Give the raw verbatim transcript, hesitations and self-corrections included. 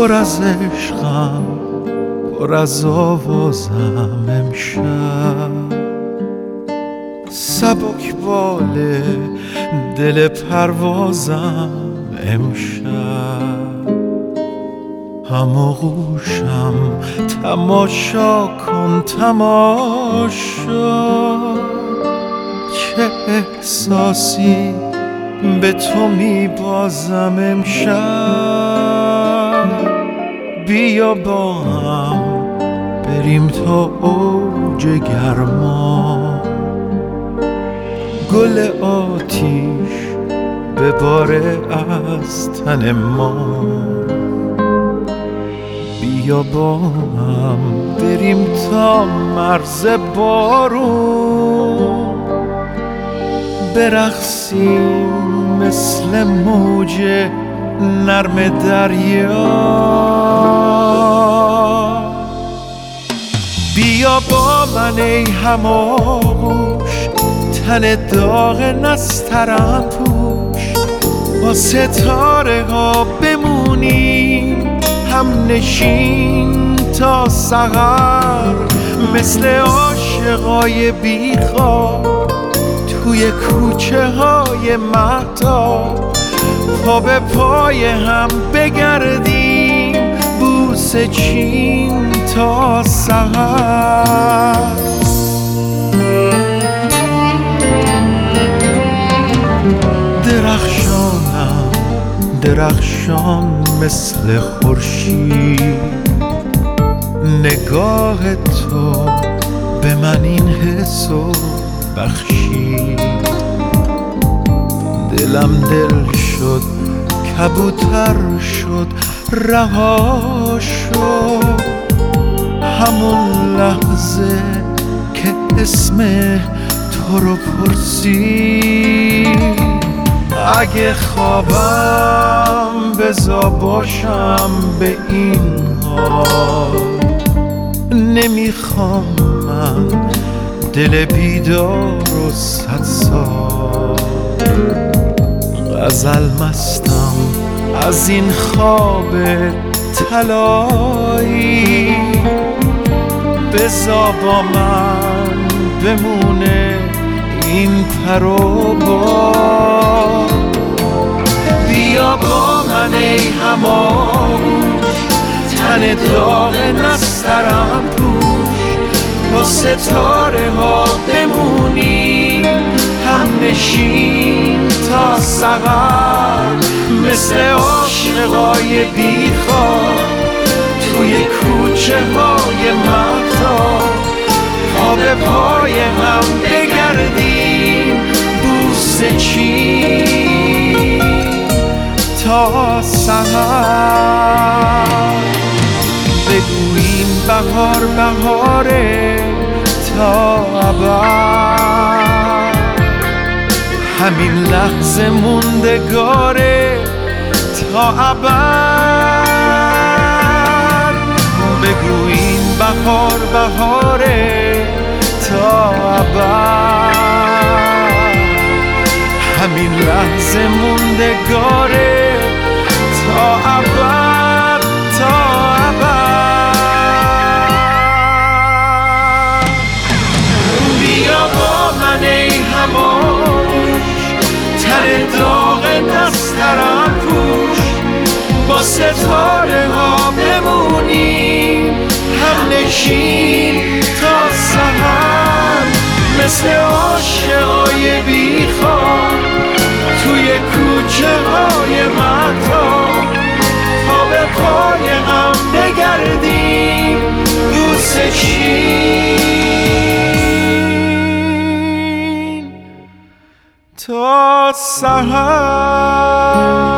پر از عشقم، پر از آوازم امشب. سبک باله دل پروازم امشب. هماغوشم تماشا کن تماشا، چه احساسی به تو میبازم امشب. بیا با هم بریم تا اوج گرما، گل آتیش بباره از تن ما. بیا با هم بریم تا مرز بارون، برقصیم مثل موج نرم دریا. بیا با من ای هماغوش، تن داغ نسترن پوش، با ستاره ها بمونیم هم نشین تا سحر، مثل عاشقای بیخواب توی کوچه های مهتاب. پا به پای هم بگردیم بوسه چین تا سحر. درخشانم درخشان مثل خورشید، نگاه تو به من این حسو بخشید. دلم دل شد کبوتر شد رها شد، همون لحظه که اسم تو رو پرسید. اگه خوابم بزا باشم به این حال، نمیخوام من دل بیدار و صد سال. غزل مستم از این خواب طلایی، بزا با من بمونه این پر و بال. بیا با من ای هماغوش، تن داغ نسترن پوش، با ستاره ها بمونیم هم نشین تا سحر، مثل عاشقای بیخواب توی کوچه های مهتاب. پا به پای هم بگردیم بوسه چین تا سحر. بگوییم بهار بهاره تا ابد، همین لحظه موندگاره تا ابد. بگوییم بهار بهاره تا ابد، همین لحظه موندگاره تا ابد تا ابد. بیا با من ای هماغوش، تن داغ نسترن پوش، با ستاره ها بمونیم هم نشین تا سحر، مثل عاشقای بیخواب توی کوچه های مهتاب. پا به پای هم بگردیم بوسه چین تا سحر.